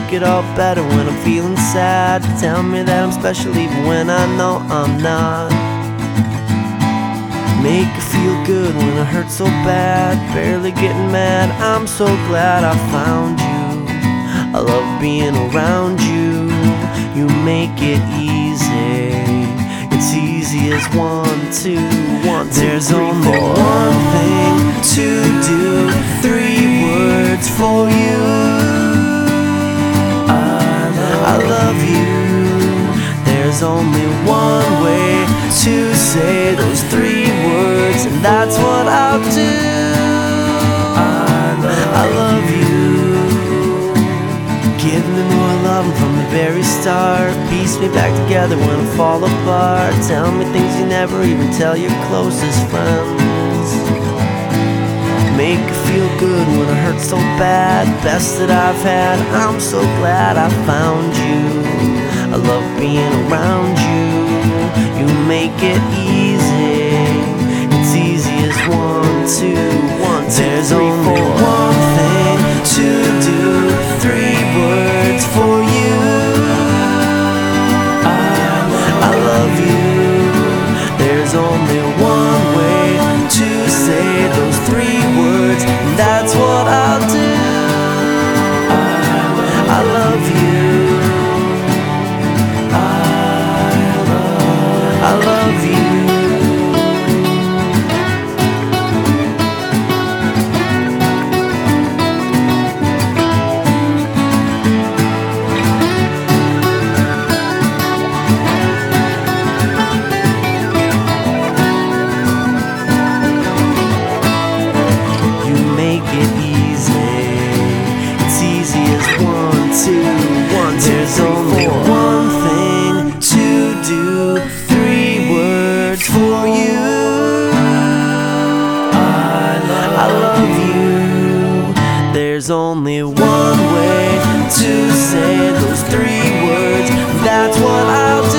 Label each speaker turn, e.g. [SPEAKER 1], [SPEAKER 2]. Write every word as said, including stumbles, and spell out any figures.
[SPEAKER 1] make it all better when I'm feeling sad. Tell me that I'm special even when I know I'm not. Make it feel good when I hurt so bad. Barely getting mad, I'm so glad I found you. I love being around you. You make it easy. It's easy as one, two, one, two, There's three, only four. One thing to do. Three words for you. I love, I love you. There's only one way to say those three words, and that's what I'll do. I love, I love you. Give me more loving from the very start. Piece me back together when I fall apart. Tell me things you never even tell your closest friends. Make it feel good when I hurt so bad. Best that I've had, I'm so glad I found you. I love being around you. You make it easy. It's easy as one, two, one, two, There's three, only four. One thing to do. Three words for you. I love, I love you. There's only one way to say those three words, and that's what I'll do. I love you. I love you. You make it easy. It's easy as one, two, one, two, There's three, only four. One thing to do. For you, I love, I love you. There's only one way to say those three words. That's what I'll do.